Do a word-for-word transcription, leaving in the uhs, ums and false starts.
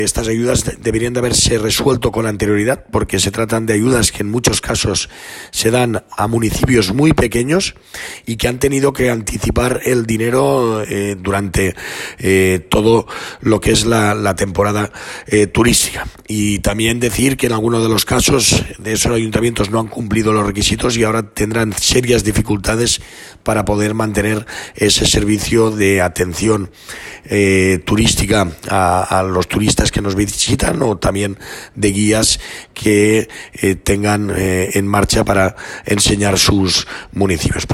Estas ayudas deberían de haberse resuelto con anterioridad porque se tratan de ayudas que en muchos casos se dan a municipios muy pequeños y que han tenido que anticipar el dinero eh, durante eh, todo lo que es la, la temporada eh, turística. Y también decir que en algunos de los casos de esos ayuntamientos no han cumplido los requisitos y ahora tendrán serias dificultades para poder mantener ese servicio de atención eh, turística a, a los turistas que nos visitan, o también de guías que eh, tengan eh, en marcha para enseñar sus municipios.